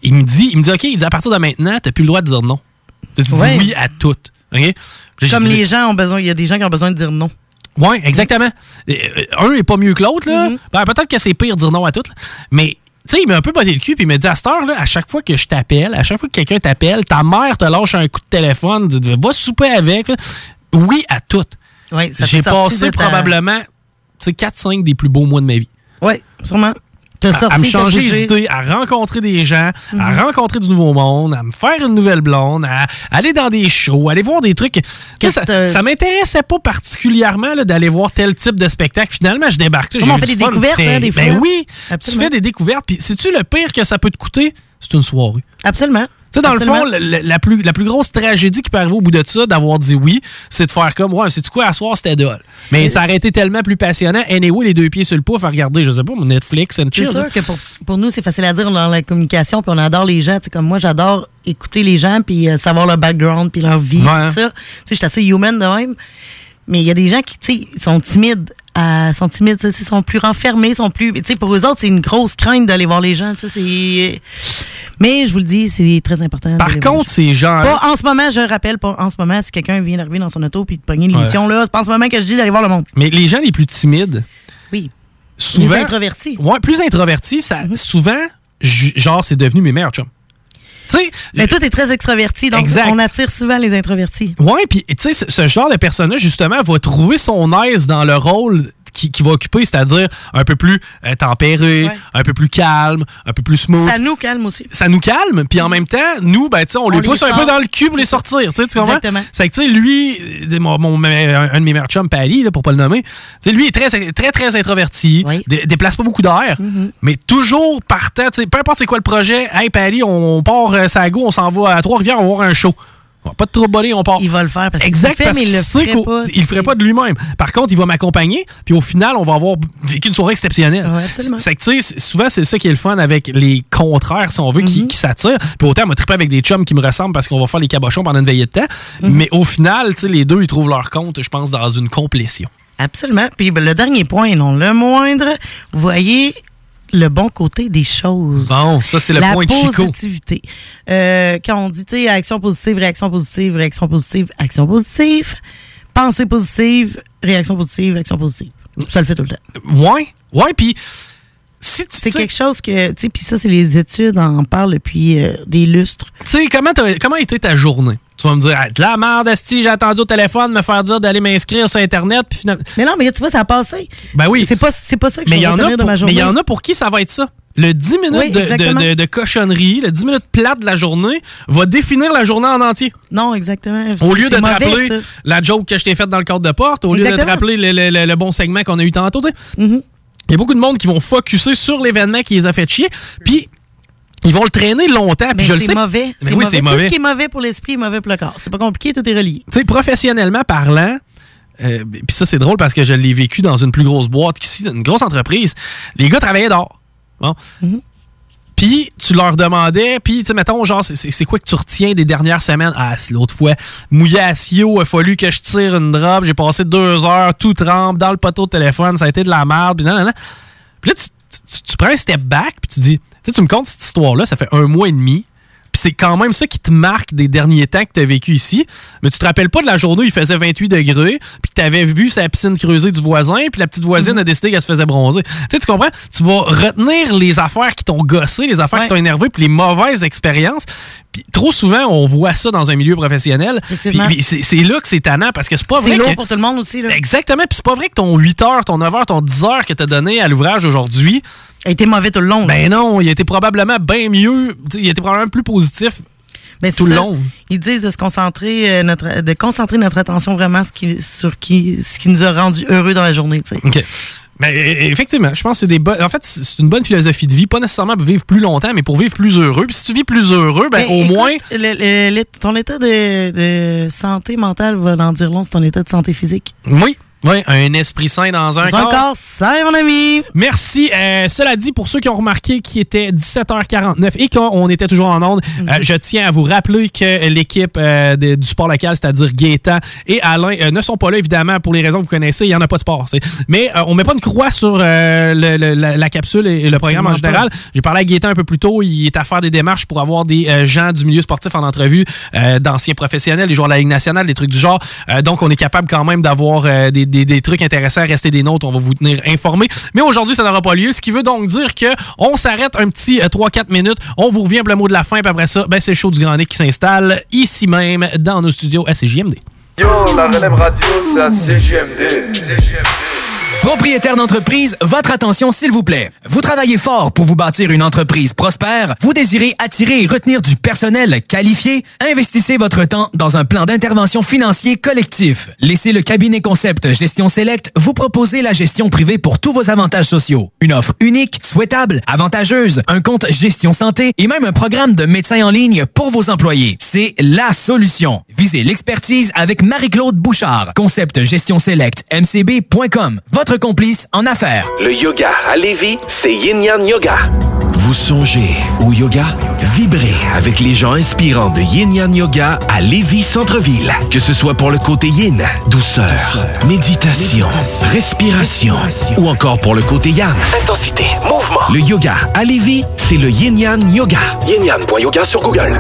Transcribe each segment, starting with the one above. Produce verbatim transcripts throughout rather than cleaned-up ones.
il me dit, il me dit, OK, il dit, à partir de maintenant, t'as plus le droit de dire non. Tu dis ouais. oui à tout. Okay? Comme dit, les gens ont besoin, il y a des gens qui ont besoin de dire non. Oui, exactement. Mm-hmm. Un n'est pas mieux que l'autre, là. Mm-hmm. Ben, peut-être que c'est pire de dire non à tout, là. Mais, tu sais, il m'a un peu botté le cul, puis il m'a dit, à cette heure, là, à chaque fois que je t'appelle, à chaque fois que quelqu'un t'appelle, ta mère te lâche un coup de téléphone, dit, va souper avec. Oui à tout. Ouais, ça J'ai passé ta... probablement quatre cinq des plus beaux mois de ma vie. Oui, sûrement. À, sorti, à me changer les idées, à rencontrer des gens, mm-hmm. à rencontrer du nouveau monde, à me faire une nouvelle blonde, à aller dans des shows, à aller voir des trucs. Ça, ça m'intéressait pas particulièrement là, d'aller voir tel type de spectacle. Finalement, je débarque là. Comment on fait des découvertes, hein, des fois? Ben oui, absolument. Tu fais des découvertes. Puis, sais-tu le pire que ça peut te coûter? C'est une soirée. Absolument. Tu sais, dans Absolument. le fond, la, la, plus, la plus grosse tragédie qui peut arriver au bout de ça, d'avoir dit oui, c'est de faire comme, ouais, c'est-tu quoi, à soir, c'était dole. Mais et ça aurait été tellement plus passionnant. Anyway, les deux pieds sur le pouf à regarder, je sais pas, Netflix and chill. C'est sûr que pour, pour nous, c'est facile à dire dans la communication, puis on adore les gens. Tu sais, comme moi, j'adore écouter les gens, puis euh, savoir leur background, puis leur vie, ouais. tout ça. Tu sais, je suis assez human de même. Mais il y a des gens qui, tu sais, sont timides. Euh, sont timides, ils sont plus renfermés, sont plus. Tu sais, pour eux autres, c'est une grosse crainte d'aller voir les gens. Tu sais, c'est. Mais je vous le dis, c'est très important. Par contre, ces gens. Pas en ce moment, je rappelle, pas en ce moment, si quelqu'un vient d'arriver dans son auto puis de pogner l'émission, ouais. là, c'est pas en ce moment que je dis d'aller voir le monde. Mais les gens les plus timides. Oui. Souvent. Les introvertis. Ouais, plus introvertis, ça, mm-hmm. souvent, genre, c'est devenu mes meilleurs chums. T'sais, mais toi, t'es très extraverti, donc exact. On attire souvent les introvertis. Oui, puis tu sais, ce, ce genre de personne-là, justement, va trouver son aise dans le rôle qui, qui va occuper, c'est-à-dire un peu plus euh, tempéré, ouais. un peu plus calme, un peu plus smooth. Ça nous calme aussi. Ça nous calme, puis en même temps, nous, ben, on, on lui pousse un peu dans le cul pour les sortir, tu comprends? Exactement. C'est que, tu sais, lui, mon, mon, un, un de mes meilleurs chums, Pali, là, pour pas le nommer, lui, est très, très, très introverti, oui. dé, déplace pas beaucoup d'air, mm-hmm. mais toujours partant, tu sais, peu importe c'est quoi le projet, hey, Pali, on, on part euh, Sago, on s'en va à Trois-Rivières, on va voir un show. Pas de trop bolé, on part. Il va le faire parce qu'il exact, le fait, parce mais il le ferait pas. Il le ferait pas de lui-même. Par contre, il va m'accompagner, puis au final, on va avoir vécu une soirée exceptionnelle. Ouais, absolument. C'est que, tu sais, souvent, c'est ça qui est le fun avec les contraires, si on veut, mm-hmm. qui, qui s'attirent. Puis autant, on m'a trippé avec des chums qui me ressemblent parce qu'on va faire les cabochons pendant une veillée de temps. Mm-hmm. Mais au final, tu sais, les deux, ils trouvent leur compte, je pense, dans une complétion. Absolument. Puis ben, le dernier point, non le moindre, vous voyez le bon côté des choses. Bon, ça, c'est le la point de Chico. La positivité. Euh, quand on dit, tu sais, action positive, réaction positive, réaction positive, action positive, pensée positive, réaction positive, réaction positive. Ça le fait tout le temps. Ouais, ouais, puis... Si tu, c'est quelque chose que, tu sais, puis ça, c'est les études en parlent depuis euh, des lustres. Tu sais, comment, comment a été ta journée? Tu vas me dire, hey, de la merde, esti, j'ai attendu au téléphone me faire dire d'aller m'inscrire sur Internet, puis finalement... Mais non, mais tu vois, ça a passé. Ben oui. C'est pas, c'est pas ça que mais je vais retenir de ma journée. Mais il y en a pour qui ça va être ça. Le dix minutes oui, de, de, de, de cochonnerie, le dix minutes plate de la journée va définir la journée en entier. Non, exactement. Au lieu de te rappeler ça. La joke que je t'ai faite dans le cadre de porte, au exactement. lieu de te rappeler le, le, le, le bon segment qu'on a eu tantôt, tu sais. Mm-hmm. Il y a beaucoup de monde qui vont focusser sur l'événement qui les a fait chier, puis ils vont le traîner longtemps. Puis je le sais. Mauvais. C'est oui, mauvais. C'est Tout mauvais. ce qui est mauvais pour l'esprit est mauvais pour le corps. C'est pas compliqué, tout est relié. Tu sais, professionnellement parlant, euh, puis ça, c'est drôle parce que je l'ai vécu dans une plus grosse boîte qu'ici, une grosse entreprise. Les gars travaillaient dehors. Bon. Mm-hmm. Puis tu leur demandais, puis tu sais, mettons, genre, c'est, c'est quoi que tu retiens des dernières semaines? Ah, c'est l'autre fois, mouillé à Sio, il a fallu que je tire une drop, j'ai passé deux heures, tout trempe, dans le poteau de téléphone, ça a été de la merde, puis non, non, non. Puis là, tu, tu, tu prends un step back, puis tu dis, tu sais, tu me contes cette histoire-là, ça fait un mois et demi, puis c'est quand même ça qui te marque des derniers temps que tu as vécu ici, mais tu te rappelles pas de la journée où il faisait vingt-huit degrés, puis que tu avais vu sa piscine creusée du voisin, puis la petite voisine mm-hmm. a décidé qu'elle se faisait bronzer. Tu sais, tu comprends? Tu vas retenir les affaires qui t'ont gossé, les affaires ouais. qui t'ont énervé, puis les mauvaises expériences. Puis trop souvent, on voit ça dans un milieu professionnel. Puis, puis c'est, c'est là que c'est tannant, parce que c'est pas vrai c'est lourd que... pour tout le monde aussi, là. Exactement, puis c'est pas vrai que ton huit heures, ton neuf heures, ton dix heures que tu as donné à l'ouvrage aujourd'hui... a été mauvais tout le long. Ben non, il a été probablement bien mieux, il a été probablement plus positif ben tout le long. Ils disent de se concentrer, euh, notre, de concentrer notre attention vraiment ce qui, sur qui, ce qui nous a rendu heureux dans la journée. T'sais. OK. Ben, effectivement, je pense que c'est des bonnes. En fait, c'est une bonne philosophie de vie, pas nécessairement pour vivre plus longtemps, mais pour vivre plus heureux. Puis si tu vis plus heureux, ben, ben au écoute, moins. Le, le, le, ton état de, de santé mentale va en dire long sur ton état de santé physique. Oui. Oui, un esprit sain dans un dans corps. un corps sain, mon ami. Merci. Euh, cela dit, pour ceux qui ont remarqué qu'il était dix-sept heures quarante-neuf et qu'on était toujours en onde, mm-hmm. euh, je tiens à vous rappeler que l'équipe euh, de, du sport local, c'est-à-dire Gaétan et Alain, euh, ne sont pas là, évidemment, pour les raisons que vous connaissez. Il n'y en a pas de sport. C'est... Mais euh, on ne met pas une croix sur euh, le, le, la, la capsule et le programme en général. Pas. J'ai parlé à Gaétan un peu plus tôt. Il est à faire des démarches pour avoir des euh, gens du milieu sportif en entrevue, euh, d'anciens professionnels, des joueurs de la Ligue nationale, des trucs du genre. Euh, donc, on est capable quand même d'avoir euh, des, des, des trucs intéressants. Restez des notes. On va vous tenir informés. Mais aujourd'hui, ça n'aura pas lieu. Ce qui veut donc dire qu'on s'arrête un petit euh, trois quatre minutes. On vous revient pour le mot de la fin. Puis après ça, ben, c'est le show du Grand Nick qui s'installe ici même dans nos studios à C J M D. Yo, la relève radio, c'est à C J M D. C J M D. Propriétaire d'entreprise, votre attention s'il vous plaît. Vous travaillez fort pour vous bâtir une entreprise prospère, vous désirez attirer et retenir du personnel qualifié, investissez votre temps dans un plan d'intervention financier collectif. Laissez le cabinet Concept Gestion Select vous proposer la gestion privée pour tous vos avantages sociaux. Une offre unique, souhaitable, avantageuse, un compte gestion santé et même un programme de médecin en ligne pour vos employés. C'est la solution. Visez l'expertise avec Marie-Claude Bouchard. Concept Gestion Select M C B point com. Votre complice en affaires. Le yoga à Lévis, c'est Yin Yang Yoga. Vous songez au yoga? Vibrez avec les gens inspirants de Yin Yang Yoga à Lévis Centre-Ville. Que ce soit pour le côté yin, douceur, douceur méditation, méditation, respiration, respiration, ou encore pour le côté yang, intensité, mouvement. Le yoga à Lévis, c'est le Yin Yang Yoga. yin yang point yoga sur Google.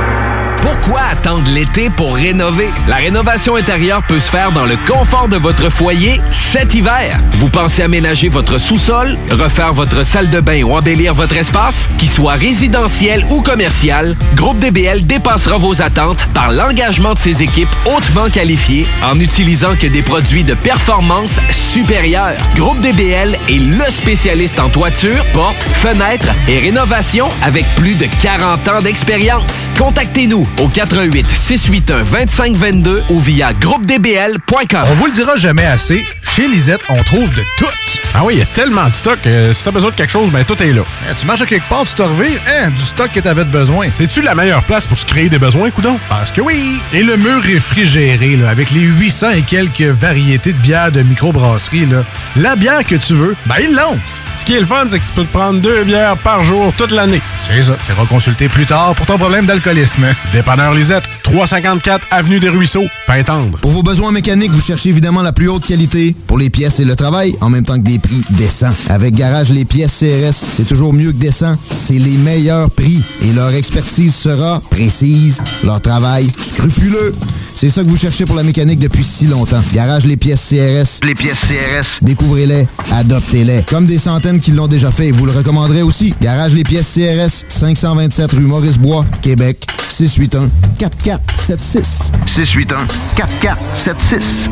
Pourquoi attendre l'été pour rénover? La rénovation intérieure peut se faire dans le confort de votre foyer cet hiver. Vous pensez aménager votre sous-sol, refaire votre salle de bain ou embellir votre espace? Qu'il soit résidentiel ou commercial, Groupe D B L dépassera vos attentes par l'engagement de ses équipes hautement qualifiées en n'utilisant que des produits de performance supérieure. Groupe D B L est le spécialiste en toiture, portes, fenêtres et rénovation avec plus de quarante ans d'expérience. Contactez-nous au quatre un huit, six huit un, deux cinq deux deux ou via groupe d b l point com. On vous le dira jamais assez, chez Lisette, on trouve de tout. Ah oui, il y a tellement de stock. Euh, si t'as besoin de quelque chose, ben tout est là. Eh, tu marches à quelque part, tu te revires, hein, du stock que t'avais de besoin. C'est-tu la meilleure place pour se créer des besoins, coudonc? Parce que oui! Et le mur réfrigéré, là, avec les huit cents et quelques variétés de bières de microbrasserie, là, la bière que tu veux, ben ils l'ont. Ce qui est le fun, c'est que tu peux te prendre deux bières par jour toute l'année. C'est ça. Tu iras consulter plus tard pour ton problème d'alcoolisme. Dépanneur Lisette, trois cent cinquante-quatre Avenue des Ruisseaux, Pintendre. Pour vos besoins mécaniques, vous cherchez évidemment la plus haute qualité pour les pièces et le travail, en même temps que des prix décents. Avec Garage Les Pièces C R S, c'est toujours mieux que décent. C'est les meilleurs prix et leur expertise sera précise, leur travail scrupuleux. C'est ça que vous cherchez pour la mécanique depuis si longtemps. Garage Les Pièces C R S. Les Pièces C R S. Découvrez-les, adoptez-les. Comme des centaines qui l'ont déjà fait, vous le recommanderez aussi. Garage Les Pièces C R S, cinq cent vingt-sept rue Maurice-Bois, Québec, six huit un, quatre quatre sept six. six huit un, quatre quatre sept six.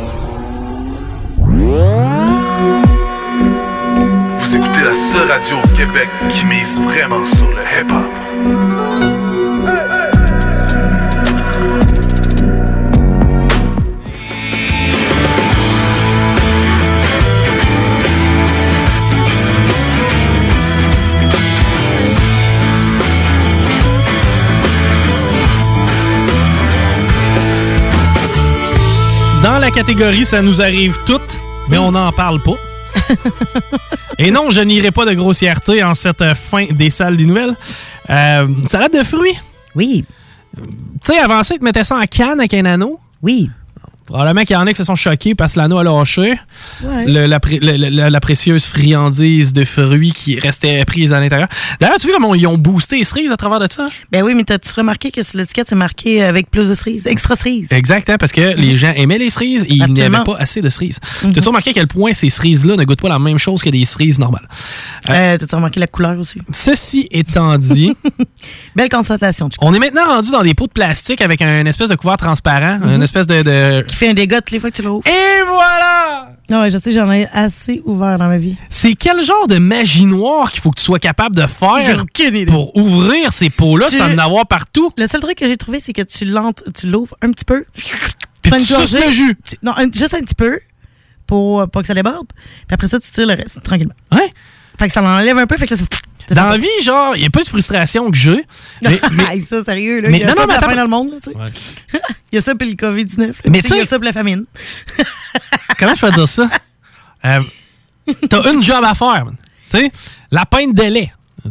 Vous écoutez la seule radio au Québec qui mise vraiment sur le hip-hop. Dans la catégorie « Ça nous arrive toutes », mais on n'en parle pas. Et non, je n'irai pas de grossièreté en cette fin des salles des nouvelles. Euh, salade de fruits. Oui. Tu sais, avant ça, ils te mettaient ça en canne avec un anneau. Oui. Probablement qu'il y en a qui se sont choqués parce que l'anneau a lâché. Ouais. Le, la, pré, le, la, la précieuse friandise de fruits qui restait prise à l'intérieur. D'ailleurs, tu vois comment ils ont boosté les cerises à travers de ça? Ben oui, mais t'as-tu remarqué que sur l'étiquette, c'est marqué avec plus de cerises, extra cerises? Exactement, parce que mm-hmm. les gens aimaient les cerises et il n'y avait pas assez de cerises. Mm-hmm. T'as-tu remarqué à quel point ces cerises-là ne goûtent pas la même chose que des cerises normales? Euh, euh, T'as-tu remarqué la couleur aussi? Ceci étant dit... Belle constatation. On est maintenant rendu dans des pots de plastique avec un espèce de couvert transparent, mm-hmm. une espèce de, de... Qui fait un dégât toutes les fois que tu l'ouvres. Et voilà! Non, ouais, je sais, j'en ai assez ouvert dans ma vie. C'est quel genre de magie noire qu'il faut que tu sois capable de faire pour ouvrir ces pots-là tu... sans en avoir partout? Le seul truc que j'ai trouvé, c'est que tu l'entres, tu l'ouvres un petit peu. Puis tu suces le jus. Tu... Non, un, juste un petit peu pour pas que ça déborde. Puis après ça, tu tires le reste, tranquillement. Ouais. Fait que ça l'enlève un peu, fait que là, c'est... Dans la vie, genre, il y a pas de frustration que j'ai. Mais, mais ça, sérieux, là. Mais, il y a non, ça non, mais la attends, fin dans le monde, là, tu sais. Ouais. Il Il y a ça puis le covid dix-neuf. Mais il y a ça puis la famine. Comment je peux dire ça? Euh, t'as une job à faire. Tu sais, la pinte de lait.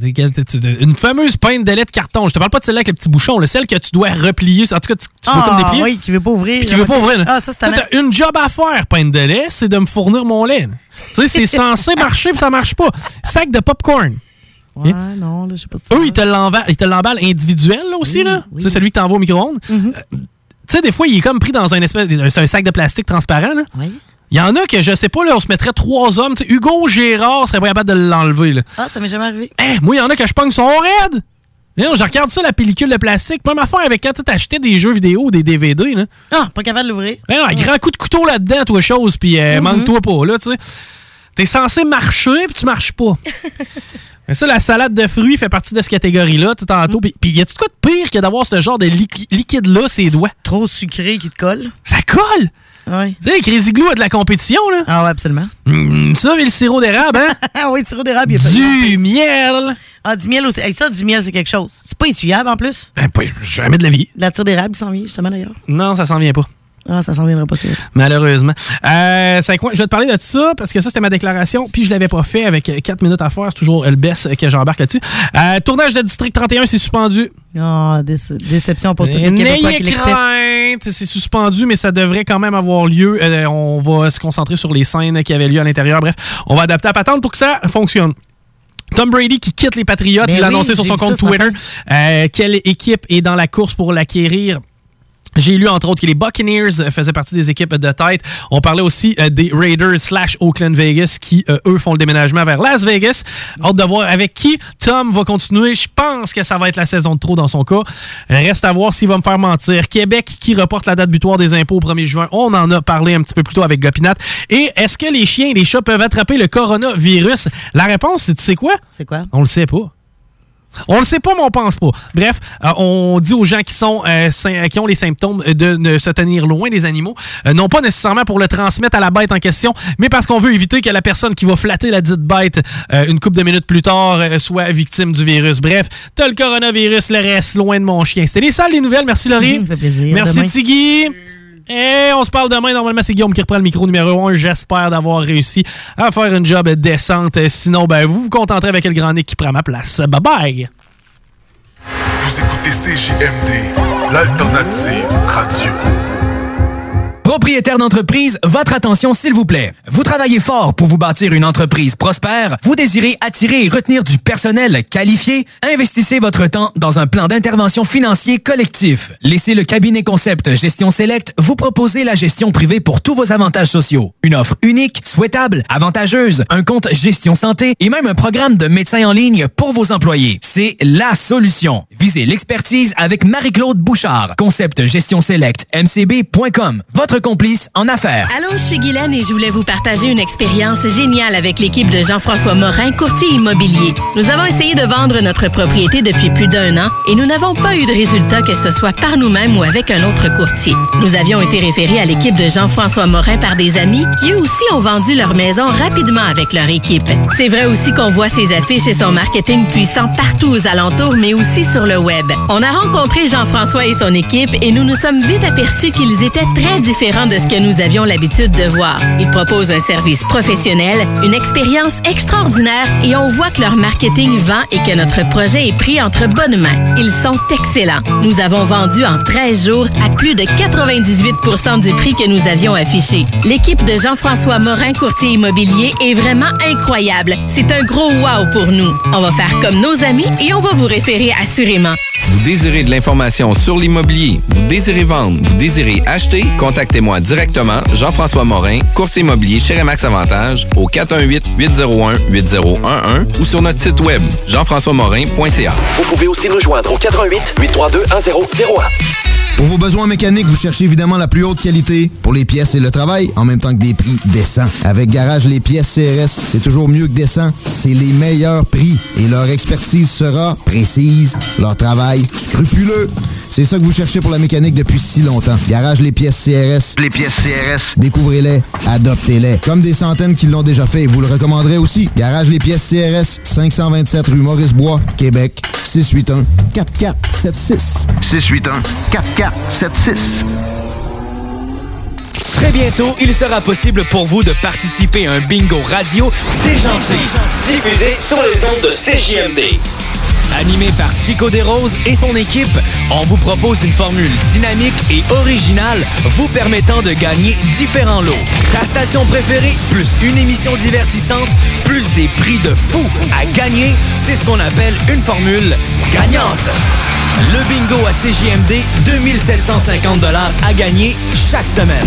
Une fameuse pinte de lait de carton. Je te parle pas de celle-là avec le petit bouchon, là, celle que tu dois replier. En tout cas, tu, tu ah, dois comme déplier. Oui, qui veut pas ouvrir. Puis qui veut pas ouvrir. Ah, ça, c'est t'as une job à faire, pinte de lait, c'est de me fournir mon lait. Tu sais, c'est censé marcher, puis ça marche pas. Sac de popcorn. Ouais, okay. non, là, je sais pas. Eux, ils te l'emballent, ils te l'emballent individuel, là, aussi, oui, là. Oui. Tu sais, celui que t'envoies au micro-ondes. Mm-hmm. Euh, tu sais, des fois, il est comme pris dans un espèce, c'est un sac de plastique transparent, là. Oui. Il y en a que, je sais pas, là, on se mettrait trois hommes. T'sais, Hugo Gérard serait pas capable de l'enlever. Là. Ah, ça m'est jamais arrivé. Hein, moi, il y en a que je pogne son raide. Mais non, je regarde ça, la pellicule de plastique. Même affaire avec quand tu t'achetais des jeux vidéo ou des D V D. Là. Ah, pas capable de l'ouvrir. Mais non, un grand coup de couteau là-dedans, toi, chose, puis euh, mm-hmm. manque-toi pas, là, tu sais. T'es censé marcher, puis tu marches pas. Mais ça, la salade de fruits fait partie de cette catégorie-là, tout tantôt. Puis, puis y a-tu quoi de pire que d'avoir ce genre de liqui- liquide-là, ses doigts? Trop sucré qui te colle. Ça colle! Oui. Tu sais, Crazy Glue a de la compétition, là. Ah oui, absolument. Mmh, ça, mais le sirop d'érable, hein? Ah oui, le sirop d'érable, il y a pas du miel! Ah, du miel aussi. Hey, ça, du miel, c'est quelque chose. C'est pas essuyable, en plus. Ben, pas jamais de la vie. De la tire d'érable qui s'en vient, justement, d'ailleurs. Non, ça s'en vient pas. Ah, ça s'en viendra pas, c'est vrai. Malheureusement. Euh, c'est quoi? Je vais te parler de ça parce que ça, c'était ma déclaration, puis je l'avais pas fait avec quatre minutes à faire. C'est toujours le best que j'embarque là-dessus. Euh, tournage de District trente et un, c'est suspendu. Ah, oh, déce- déception pour tous les Québécois qui l'écoutaient. N'ayez crainte, c'est suspendu, mais ça devrait quand même avoir lieu. Euh, on va se concentrer sur les scènes qui avaient lieu à l'intérieur. Bref, on va adapter la patente pour que ça fonctionne. Tom Brady qui quitte les Patriots, ben il l'a oui, annoncé sur son compte Twitter. Euh, quelle équipe est dans la course pour l'acquérir? J'ai lu, entre autres, que les Buccaneers faisaient partie des équipes de tête. On parlait aussi euh, des Raiders slash Oakland Vegas qui, euh, eux, font le déménagement vers Las Vegas. Hâte de voir avec qui Tom va continuer. Je pense que ça va être la saison de trop dans son cas. Reste à voir s'il va me faire mentir. Québec qui reporte la date butoir des impôts au premier juin. On en a parlé un petit peu plus tôt avec Gopinat. Et est-ce que les chiens et les chats peuvent attraper le coronavirus? La réponse, c'est tu sais quoi? C'est quoi? On le sait pas. On le sait pas, mais on pense pas. Bref, euh, on dit aux gens qui sont euh, qui ont les symptômes de ne se tenir loin des animaux, euh, non pas nécessairement pour le transmettre à la bête en question, mais parce qu'on veut éviter que la personne qui va flatter la dite bête euh, une couple de minutes plus tard euh, soit victime du virus. Bref, t'as le coronavirus, le reste loin de mon chien. C'était les salles, les nouvelles. Merci Laurie. Ça fait plaisir. Merci demain. Tiggy. Et on se parle demain. Normalement, c'est Guillaume qui reprend le micro numéro un. J'espère d'avoir réussi à faire une job décente. Sinon, ben vous vous contenterez avec le grand Nick qui prend ma place. Bye bye! Vous écoutez C J M D, l'alternative radio. Propriétaire d'entreprise, votre attention s'il vous plaît. Vous travaillez fort pour vous bâtir une entreprise prospère, vous désirez attirer et retenir du personnel qualifié, investissez votre temps dans un plan d'intervention financier collectif. Laissez le cabinet Concept Gestion Select vous proposer la gestion privée pour tous vos avantages sociaux. Une offre unique, souhaitable, avantageuse, un compte gestion santé et même un programme de médecin en ligne pour vos employés. C'est la solution. Visez l'expertise avec Marie-Claude Bouchard. Concept Gestion Select, m c b point com. Votre complice en affaires. Allô, je suis Guylaine et je voulais vous partager une expérience géniale avec l'équipe de Jean-François Morin, courtier immobilier. Nous avons essayé de vendre notre propriété depuis plus d'un an et nous n'avons pas eu de résultat, que ce soit par nous-mêmes ou avec un autre courtier. Nous avions été référés à l'équipe de Jean-François Morin par des amis qui eux aussi ont vendu leur maison rapidement avec leur équipe. C'est vrai aussi qu'on voit ses affiches et son marketing puissant partout aux alentours, mais aussi sur le web. On a rencontré Jean-François et son équipe et nous nous sommes vite aperçus qu'ils étaient très différents de ce que nous avions l'habitude de voir. Ils proposent un service professionnel, une expérience extraordinaire et on voit que leur marketing vend et que notre projet est pris entre bonnes mains. Ils sont excellents. Nous avons vendu en treize jours à plus de quatre-vingt-dix-huit pour cent du prix que nous avions affiché. L'équipe de Jean-François Morin, courtier immobilier, est vraiment incroyable. C'est un gros wow pour nous. On va faire comme nos amis et on va vous référer assurément. Vous désirez de l'information sur l'immobilier, vous désirez vendre, vous désirez acheter, contactez-moi directement, Jean-François Morin, courtier immobilier chez Remax Avantage, au quatre un huit, huit zéro un, huit zéro un un ou sur notre site web, jean françois morin point c a. Vous pouvez aussi nous joindre au quatre un huit, huit trois deux, un zéro zéro un. Pour vos besoins mécaniques, vous cherchez évidemment la plus haute qualité pour les pièces et le travail, en même temps que des prix décents. Avec Garage Les Pièces C R S, c'est toujours mieux que décent. C'est les meilleurs prix et leur expertise sera précise, leur travail scrupuleux. C'est ça que vous cherchez pour la mécanique depuis si longtemps. Garage Les Pièces C R S. Les pièces C R S. Découvrez-les, adoptez-les. Comme des centaines qui l'ont déjà fait, vous le recommanderez aussi. Garage Les Pièces C R S, cinq cent vingt-sept rue Maurice-Bois, Québec, six huit un, quatre quatre sept six. six huit un, quatre quatre sept six. Très bientôt, il sera possible pour vous de participer à un bingo radio déjanté, diffusé sur les ondes de C J M D. Animé par Chico Desroses et son équipe, on vous propose une formule dynamique et originale vous permettant de gagner différents lots. Ta station préférée, plus une émission divertissante, plus des prix de fou à gagner, c'est ce qu'on appelle une formule gagnante. Le bingo à C J M D, deux mille sept cent cinquante dollars à gagner chaque semaine.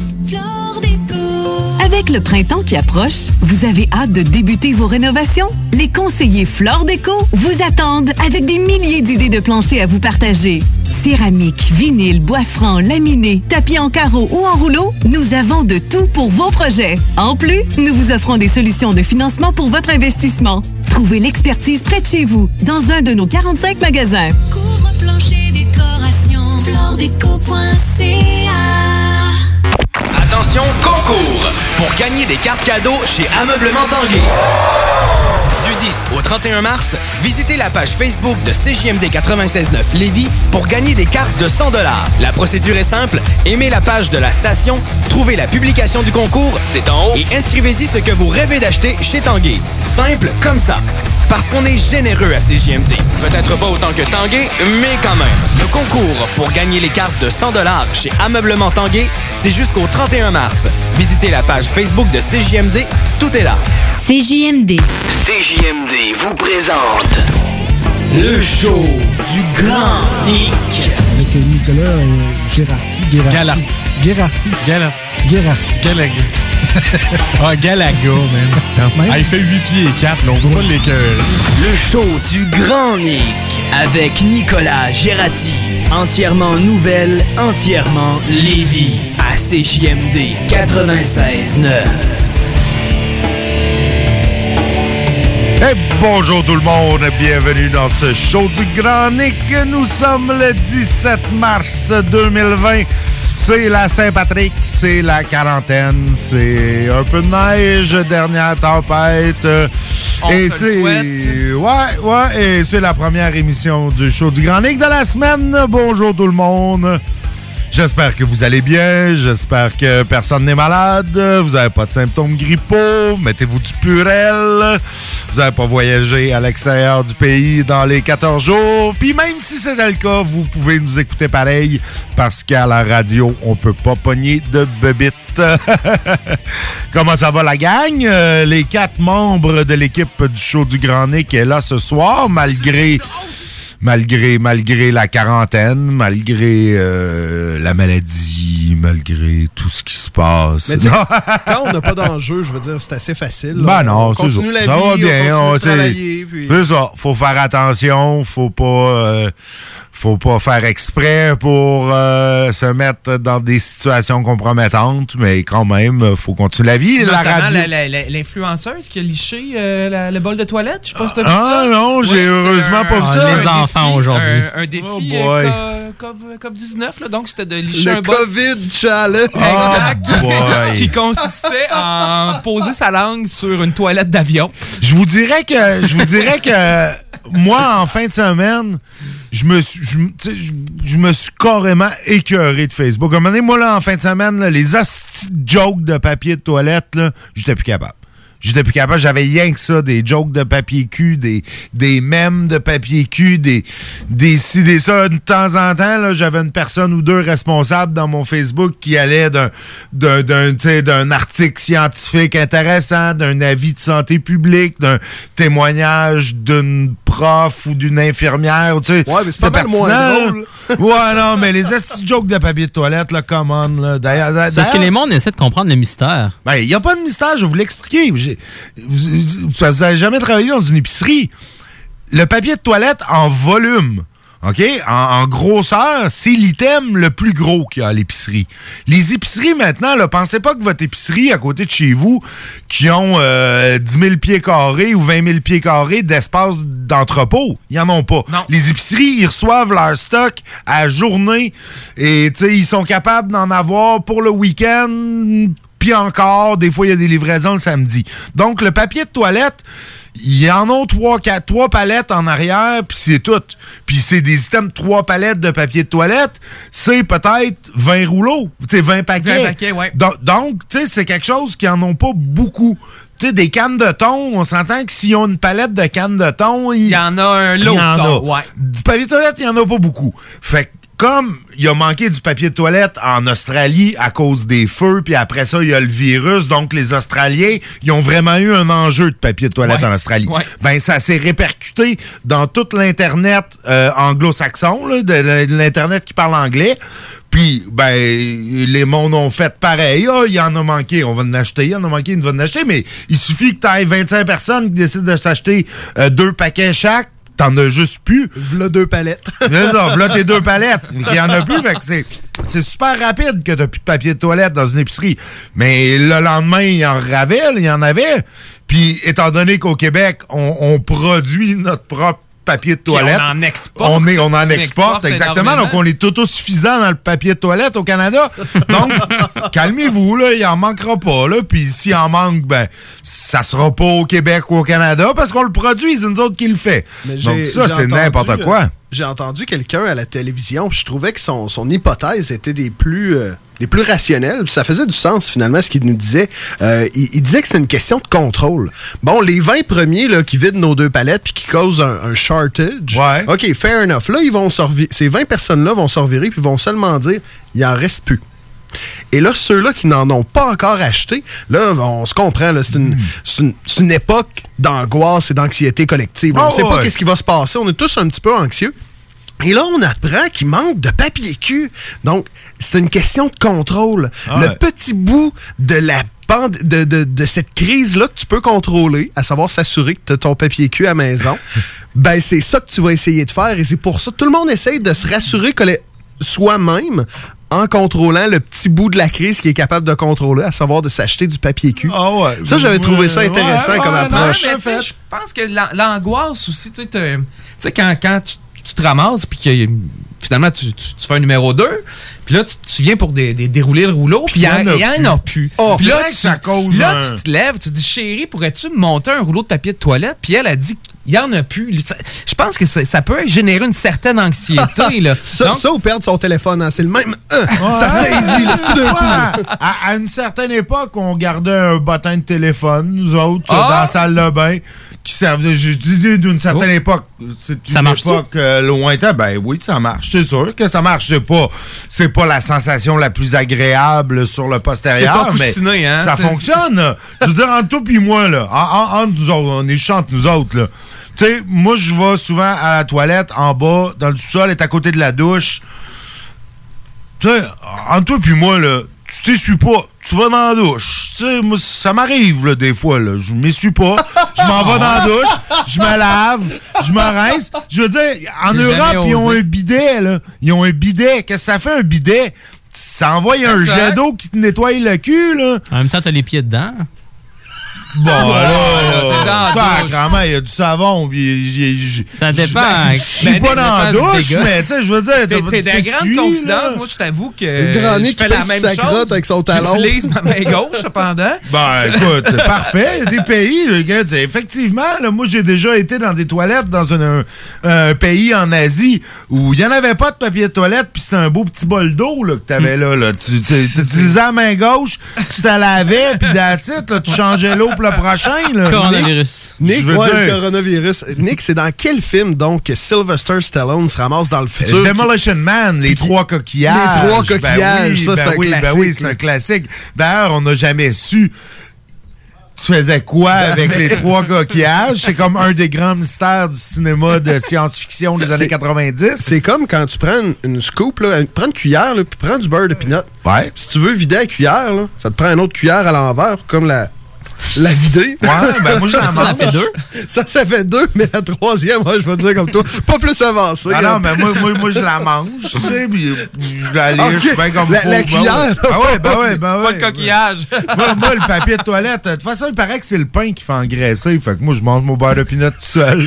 Avec le printemps qui approche, vous avez hâte de débuter vos rénovations? Les conseillers Flore Déco vous attendent avec des milliers d'idées de planchers à vous partager. Céramique, vinyle, bois franc, laminé, tapis en carreau ou en rouleau, nous avons de tout pour vos projets. En plus, nous vous offrons des solutions de financement pour votre investissement. Trouvez l'expertise près de chez vous, dans un de nos quarante-cinq magasins. Couvre-plancher, décoration, floredeco point c a. Attention, concours! Pour gagner des cartes cadeaux chez Ameublement Tanguay. Du dix au trente et un mars, visitez la page Facebook de C J M D quatre-vingt-seize neuf Lévis pour gagner des cartes de cent dollars. La procédure est simple. Aimez la page de la station, trouvez la publication du concours, c'est en haut, et inscrivez-y ce que vous rêvez d'acheter chez Tanguay. Simple comme ça. Parce qu'on est généreux à C J M D. Peut-être pas autant que Tanguay, mais quand même. Le concours pour gagner les cartes de cent dollars chez Ameublement Tanguay, c'est jusqu'au trente et un mars. Visitez la page Facebook de C J M D, tout est là. C J M D. C J M D vous présente le show du Grand Nick. Avec Nicolas euh, Gérardi. Gérardi. Gérardi. Gala. Gérardi. Galaga. Ah, Galaga, man. Ah, il fait huit pieds et quatre, là, on peut pas l'écœurer. Le show du Grand Nick avec Nicolas Gérardi. Entièrement nouvelle, entièrement Lévis. À C J M D quatre-vingt-seize neuf. Et bonjour tout le monde, bienvenue dans ce show du Grand Nick. Nous sommes le dix-sept mars deux mille vingt. C'est la Saint-Patrick, c'est la quarantaine, c'est un peu de neige, dernière tempête. On et se le c'est souhaite. ouais, ouais, et c'est la première émission du show du Grand Nick de la semaine. Bonjour tout le monde. J'espère que vous allez bien, j'espère que personne n'est malade, vous n'avez pas de symptômes grippaux, mettez-vous du Purel, vous n'avez pas voyagé à l'extérieur du pays dans les quatorze jours, puis même si c'était le cas, vous pouvez nous écouter pareil, parce qu'à la radio, on peut pas pogner de bébite. Comment ça va la gang? Euh, les quatre membres de l'équipe du show du Grand Nick est là ce soir, malgré... Malgré, malgré la quarantaine, malgré euh, la maladie, malgré tout ce qui se passe. Mais quand on n'a pas d'enjeu, je veux dire, c'est assez facile. Ben non, on c'est continue ça. la Ça vie, va bien, on continue on, de c'est, travailler. Puis... c'est ça. Faut faire attention, faut pas... Euh, faut pas faire exprès pour euh, se mettre dans des situations compromettantes, mais quand même, faut continuer la vie. Notamment la radio. La, la, la, l'influenceuse qui a liché euh, la, le bol de toilette, je sais pas si t'as vu ah, ça. non, j'ai ouais, heureusement un, pas vu un, ça. Un les défi, enfants aujourd'hui. Un, un défi oh euh, COVID dix-neuf, là, donc c'était de licher le un bol. COVID challenge. Exact. Oh qui consistait en poser sa langue sur une toilette d'avion. Je vous dirais que je vous dirais que moi, en fin de semaine, je me suis je, je, je me suis carrément écœuré de Facebook. À un moment donné, moi, là, en fin de semaine, là, les hosties de jokes de papier de toilette, là, j'étais plus capable. J'étais plus capable, j'avais rien que ça, des jokes de papier cul, des, des mèmes de papier cul, des, des ci, des ça. De temps en temps, là, j'avais une personne ou deux responsables dans mon Facebook qui allait d'un, d'un, d'un, tu sais, d'un article scientifique intéressant, d'un avis de santé publique, d'un témoignage d'une prof ou d'une infirmière. Tu sais, ouais, mais c'est pas mal moins drôle. Ouais, non, mais les esti jokes de papier de toilette, là, come on, là. D'ailleurs, d'ailleurs, c'est parce que les mondes essaient de comprendre le mystère. Ben, il n'y a pas de mystère, je vais vous l'expliquer. J'ai, vous n'avez jamais travaillé dans une épicerie. Le papier de toilette en volume OK? En, en grosseur, c'est l'item le plus gros qu'il y a à l'épicerie. Les épiceries, maintenant, là, pensez pas que votre épicerie à côté de chez vous, qui ont euh, dix mille pieds carrés ou vingt mille pieds carrés d'espace d'entrepôt, ils en ont pas. Non. Les épiceries, ils reçoivent leur stock à la journée et ils sont capables d'en avoir pour le week-end, puis encore, des fois, il y a des livraisons le samedi. Donc, le papier de toilette, ils en ont trois, quatre, trois palettes en arrière, puis c'est tout. Puis c'est des items, trois palettes de papier de toilette, c'est peut-être vingt rouleaux, tu sais, vingt paquets. vingt paquets, ouais. Donc, donc tu sais, c'est quelque chose qui en ont pas beaucoup. Tu sais, des cannes de thon, on s'entend que s'ils ont une palette de cannes de thon, il y en a un lot. Il y en a. Ouais. Du papier de toilette, il y en a pas beaucoup. Fait que comme il a manqué du papier de toilette en Australie à cause des feux, puis après ça, il y a le virus, donc les Australiens, ils ont vraiment eu un enjeu de papier de toilette ouais. en Australie. Ouais. Ben, ça s'est répercuté dans tout l'Internet euh, anglo-saxon, là, de, de l'Internet qui parle anglais. Puis, ben, les mondes ont fait pareil. Ah, il y en a manqué, on va en acheter. Il y en a manqué, on va en acheter. Mais il suffit que tu aies vingt-cinq personnes qui décident de s'acheter euh, deux paquets chaque. T'en as juste plus. V'là deux palettes. C'est ça, v'là tes deux palettes. Il y en a plus, fait que c'est, c'est super rapide que t'as plus de papier de toilette dans une épicerie. Mais le lendemain, il y en avait, il y en avait. Puis, étant donné qu'au Québec, on, on produit notre propre papier de toilette. On en exporte. On, est, on en on exporte, exporte exactement. Donc, on est autosuffisant dans le papier de toilette au Canada. Donc, calmez-vous, là, il en manquera pas, là. Puis, s'il en manque, ben, ça sera pas au Québec ou au Canada parce qu'on le produit, c'est nous autres qui le fait. Mais Donc, ça, c'est n'importe quoi. Euh, j'ai entendu quelqu'un à la télévision, puis je trouvais que son, son hypothèse était des plus... Euh des plus rationnels, puis ça faisait du sens finalement ce qu'il nous disait. Euh, il, il disait que c'est une question de contrôle. Bon, les vingt premiers là, qui vident nos deux palettes puis qui causent un, un shortage, ouais. OK, fair enough. Là, ils vont se revi- ces vingt personnes-là vont se revirer puis vont seulement dire il en reste plus. Et là, ceux-là qui n'en ont pas encore acheté, là, on se comprend, là, c'est, une, mm. c'est, une, c'est une époque d'angoisse et d'anxiété collective. Oh, on ne sait ouais. pas qu'est-ce qui va se passer. On est tous un petit peu anxieux. Et là, on apprend qu'il manque de papier cul. Donc, c'est une question de contrôle. Ah ouais. Le petit bout de la bande, de, de, de cette crise-là que tu peux contrôler, à savoir s'assurer que tu as ton papier cul à la maison, ben c'est ça que tu vas essayer de faire. Et c'est pour ça que tout le monde essaye de se rassurer que les, soi-même en contrôlant le petit bout de la crise qu'il est capable de contrôler, à savoir de s'acheter du papier cul. Ah ouais. Ça, j'avais ouais, trouvé ça intéressant ouais, comme ouais, approche. Non, je pense que l'angoisse aussi, tu sais, quand, quand tu tu te ramasses, puis que finalement, tu, tu, tu fais un numéro deux, puis là, tu, tu viens pour des, des, dérouler le rouleau, puis il n'y en a plus. Oh, puis là, tu, ça cause là un... tu te lèves, tu te dis, chérie, pourrais-tu me monter un rouleau de papier de toilette? Puis elle a dit, il n'y en a plus. Ça, je pense que ça, ça peut générer une certaine anxiété. Là. ça, Donc, ça, ou perdre son téléphone, hein, c'est le même. Euh, ouais, ça saisit, là, c'est tout d'un coup. À, à une certaine époque, on gardait un bottin de téléphone, nous autres, ah! dans la salle de bain. Qui servent, je disais d'une certaine oh. époque, c'est une ça marche époque euh, lointaine, ben oui, ça marche, c'est sûr que ça marche, c'est pas, c'est pas la sensation la plus agréable sur le postérieur, mais hein, ça c'est... fonctionne. Je veux dire, entre toi et moi, là, en, en, entre nous autres, on est chiants entre nous autres, là. Tu sais, moi, je vais souvent à la toilette, en bas, dans le sous-sol, est à côté de la douche. Tu sais, entre toi et moi, là, tu t'essuies pas, tu vas dans la douche. Tu sais, moi, ça m'arrive, là, des fois, là. Je m'essuie pas, je m'en vais dans la douche, je me lave, je me rince. Je veux dire, en J'ai Europe, ils ont un bidet, là. Ils ont un bidet. Qu'est-ce que ça fait, un bidet? Ça envoie un jet d'eau qui te nettoie le cul, là. En même temps, t'as les pieds dedans. Bon, là, sacrément, il y a du savon. Pis, ça dépend. Je suis pas dans la douche, mais tu sais, je veux dire... T'es, t'es de grande confidence. Moi, je t'avoue que je fais la même chose. Avec son talon. J'utilise ma main gauche, cependant. Ben, écoute, parfait. Il y a des pays, effectivement, là, moi, j'ai déjà été dans des toilettes dans un, un pays en Asie où il n'y en avait pas de papier de toilette, puis c'était un beau petit bol d'eau là, que t'avais là. là. Tu, tu, tu utilisais la main gauche, tu te lavais, puis that's it, là, tu changeais l'eau pour le prochain. Là. Coronavirus. Nick, Nick ouais, le coronavirus. Nick, c'est dans quel film, donc, que Sylvester Stallone se ramasse dans le futur? Demolition qui... Man, les trois coquillages. Les trois coquillages, ben oui, ça, ben c'est oui, un classique. Ben oui, c'est un classique. D'ailleurs, on n'a jamais su... Tu faisais quoi avec les trois coquillages? C'est comme un des grands mystères du cinéma de science-fiction des c'est, années quatre-vingt-dix. C'est comme quand tu prends une, une scoop, là, prends une cuillère, là, puis prends du beurre de pinot. Ouais. Si tu veux vider la cuillère, là, ça te prend une autre cuillère à l'envers, comme la... La vider? Ouais, ben moi, je la mange. Ça fait deux. Ça, ça fait deux, mais la troisième, moi, je vais dire comme toi, pas plus avancé. Ah non, mais moi, moi, moi, je la mange, tu sais, puis je la liche, okay. Ben comme la, faut. La cuillère. Ben ouais, ben ouais, ben ouais. Pas le coquillage. moi, moi, le papier de toilette, de toute façon, il paraît que c'est le pain qui fait engraisser, fait que moi, je mange mon beurre de pinot tout seul.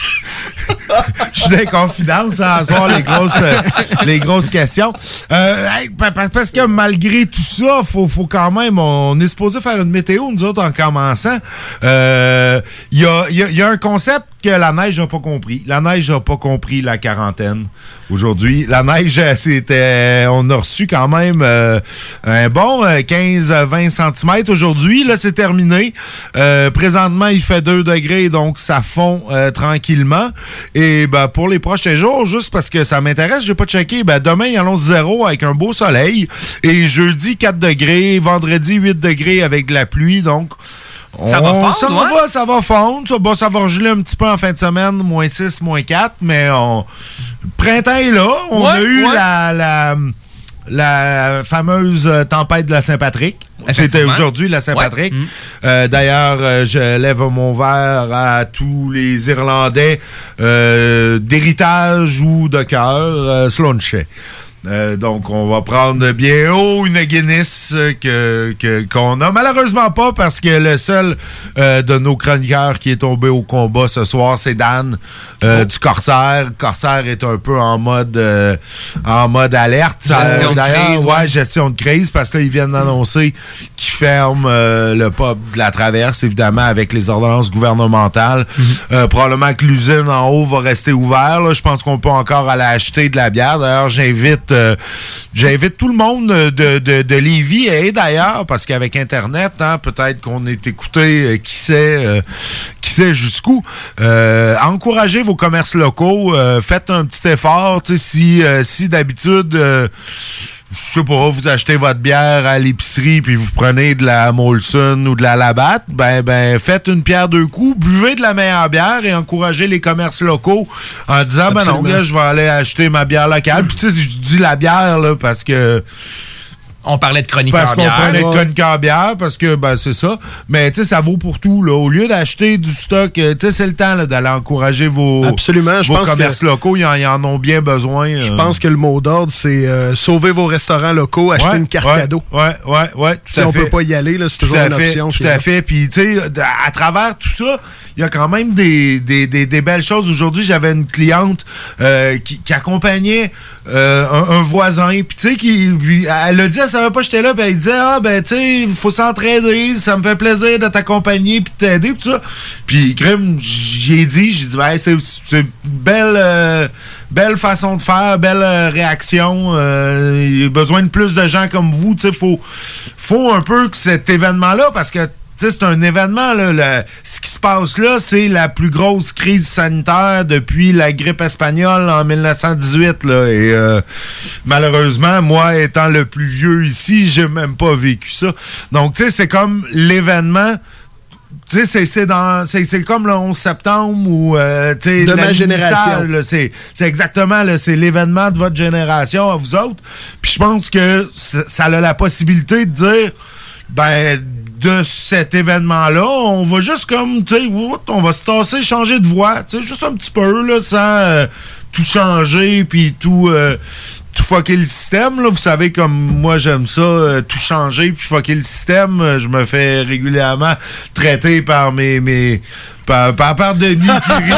Je suis dans les confidences à soir les grosses, euh, les grosses questions. Euh, hey, parce que malgré tout ça, faut, faut quand même, on est supposé faire une météo, nous autres, en commençant. Il euh, y, a, y, a, y a un concept que la neige n'a pas compris. La neige n'a pas compris la quarantaine aujourd'hui. La neige, c'était, on a reçu quand même euh, un bon quinze à vingt centimètres aujourd'hui. Là, c'est terminé. Euh, présentement, il fait deux degrés, donc ça fond euh, tranquillement. Et ben, pour les prochains jours, juste parce que ça m'intéresse, j'ai pas checké, ben, demain, il annonce zéro avec un beau soleil. Et jeudi, quatre degrés. Vendredi, huit degrés avec de la pluie. Donc, ça va fondre, ça ouais? va, ça va fondre. Ça, bon, ça va geler un petit peu en fin de semaine, moins six, moins quatre, mais on... le printemps est là. On ouais, a eu ouais. la, la, la fameuse tempête de la Saint-Patrick. C'était aujourd'hui la Saint-Patrick. Ouais. Mmh. Euh, d'ailleurs, euh, je lève mon verre à tous les Irlandais euh, d'héritage ou de cœur, euh, Sloanchet. Euh, donc, on va prendre bien haut une Guinness que, que, qu'on a malheureusement pas parce que le seul euh, de nos chroniqueurs qui est tombé au combat ce soir, c'est Dan euh, oh. du Corsair. Corsair est un peu en mode euh, en mode alerte. Gestion euh, de crise. Ouais, ouais, gestion de crise parce que là, ils viennent d'annoncer qu'ils ferment euh, le pub de la Traverse, évidemment, avec les ordonnances gouvernementales. Mm-hmm. Euh, probablement que l'usine en haut va rester ouverte. Là. Je pense qu'on peut encore aller acheter de la bière. D'ailleurs, j'invite Euh, j'invite tout le monde de, de, de Lévis et d'ailleurs, parce qu'avec Internet, hein, peut-être qu'on est écouté, euh, qui sait, euh, qui sait jusqu'où. Euh, encouragez vos commerces locaux, euh, faites un petit effort. Si, euh, si d'habitude, euh, je sais pas, vous achetez votre bière à l'épicerie puis vous prenez de la Molson ou de la Labatt, ben, ben, faites une pierre deux coups, buvez de la meilleure bière et encouragez les commerces locaux en disant, absolument. Ben non, gars, je vais aller acheter ma bière locale. Puis tu sais, je dis la bière, là, parce que... On parlait de chroniqueur parce bière. Parce qu'on prenait de chroniqueur bière, parce que, ben, c'est ça. Mais, tu sais, ça vaut pour tout, là. Au lieu d'acheter du stock, tu sais, c'est le temps, là, d'aller encourager vos, absolument, je vos pense commerces que, locaux. Ils en, ils en ont bien besoin. Je euh. pense que le mot d'ordre, c'est euh, sauver vos restaurants locaux, acheter ouais, une carte ouais, cadeau. Ouais, ouais, ouais. Tout si à on fait. peut pas y aller, là, c'est tout toujours une fait, option. Tout à fait. Puis, tu sais, à travers tout ça, il y a quand même des, des, des, des belles choses. Aujourd'hui, j'avais une cliente euh, qui, qui accompagnait euh, un, un voisin. Puis, tu sais, qui, puis, elle a dit, elle savait pas que j'étais là. Puis, elle disait, ah, ben, tu sais, il faut s'entraider. Ça me fait plaisir de t'accompagner puis de t'aider. Puis, tout ça. Puis, crème, j'ai dit, j'ai dit, ben, c'est, c'est une belle, euh, belle façon de faire, belle euh, réaction. Euh, il y a besoin de plus de gens comme vous. Tu sais, faut, faut un peu que cet événement-là, parce que, t'sais, c'est un événement, là. Le, ce qui se passe là, c'est la plus grosse crise sanitaire depuis la grippe espagnole en mille neuf cent dix-huit. Là, et euh, malheureusement, moi, étant le plus vieux ici, j'ai même pas vécu ça. Donc, tu sais, c'est comme l'événement... Tu sais, c'est, c'est, dans, c'est, c'est comme le onze septembre ou... Euh, de ma génération. Là, c'est, c'est exactement, là, c'est l'événement de votre génération à vous autres. Puis je pense que ça, ça a la possibilité de dire, ben... de cet événement-là, on va juste comme, tu sais, on va se tasser, changer de voix, tu sais, juste un petit peu, là, sans euh, tout changer, puis tout, euh, tout fucker le système, là. Vous savez, comme moi, j'aime ça, euh, tout changer, puis fucker le système. Euh, je me fais régulièrement traiter par mes... mes Par, par, par Denis qui rit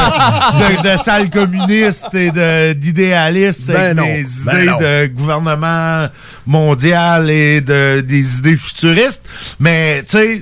de, de, de sales communistes et de, d'idéalistes ben avec non, des ben idées non. de gouvernement mondial et de, des idées futuristes. Mais, tu sais,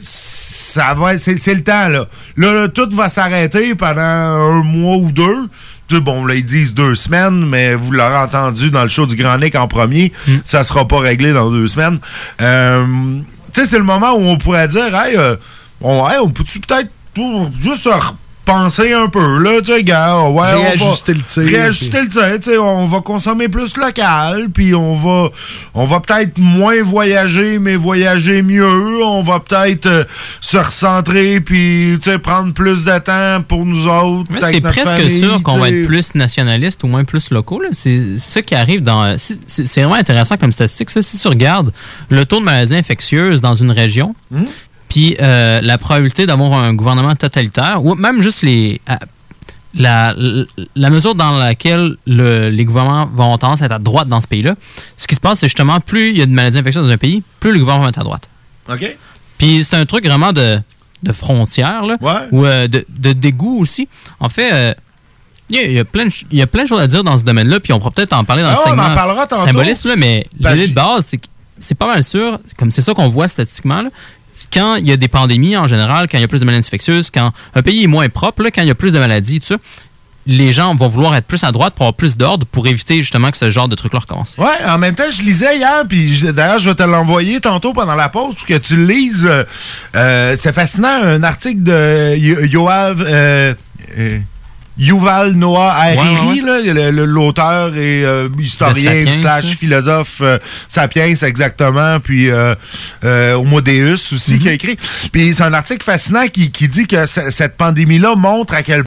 ça va, c'est, c'est le temps, là. Là, là, tout va s'arrêter pendant un mois ou deux. Tout, bon, là, ils disent deux semaines, mais vous l'aurez entendu dans le show du Grand Nick en premier. Mm. Ça sera pas réglé dans deux semaines. Euh, tu sais, c'est le moment où on pourrait dire, hey, euh, on, hey, on peut-tu peut-être pour juste repenser un peu, là, tu sais, gars, ouais, réajuster on va le tir. Réajuster le tir, tu sais, on va consommer plus local, puis on va on va peut-être moins voyager, mais voyager mieux, on va peut-être euh, se recentrer, puis, tu sais, prendre plus de temps pour nous autres. Mais c'est presque famille, sûr qu'on va être plus nationaliste ou moins plus locaux, là. C'est ça qui arrive dans... C'est, c'est vraiment intéressant comme statistique, ça. Si tu regardes le taux de maladies infectieuses dans une région, mmh. Puis euh, la probabilité d'avoir un gouvernement totalitaire, ou même juste les... Euh, La, la, la mesure dans laquelle le, les gouvernements vont tendance à être à droite dans ce pays-là, ce qui se passe, c'est justement, plus il y a de maladies infectieuses dans un pays, plus le gouvernement va être à droite. OK. Puis c'est un truc vraiment de, de frontière, là, ouais. ou euh, de, de dégoût aussi. En fait, euh, il y, y, a plein de, il y a plein de choses à dire dans ce domaine-là, puis on pourra peut-être en parler dans ah, le segment on en parlera tantôt. Symboliste, là, mais ben, l'idée de base, c'est que c'est pas mal sûr, comme c'est ça qu'on voit statistiquement, là, quand il y a des pandémies en général, quand il y a plus de maladies infectieuses, quand un pays est moins propre, là, quand il y a plus de maladies, tout ça, les gens vont vouloir être plus à droite pour avoir plus d'ordre pour éviter justement que ce genre de truc-là recommence. Ouais, en même temps, je lisais hier, puis d'ailleurs, je vais te l'envoyer tantôt pendant la pause pour que tu le lises. Euh, c'est fascinant, un article de Yoav... Euh, euh, Yuval Noah Harari, ouais, ouais. Là, l'auteur et euh, historien slash philosophe euh, Sapiens, exactement, puis euh, euh, Homo Deus aussi, mm-hmm. qui a écrit. Puis c'est un article fascinant qui, qui dit que c- cette pandémie-là montre à quel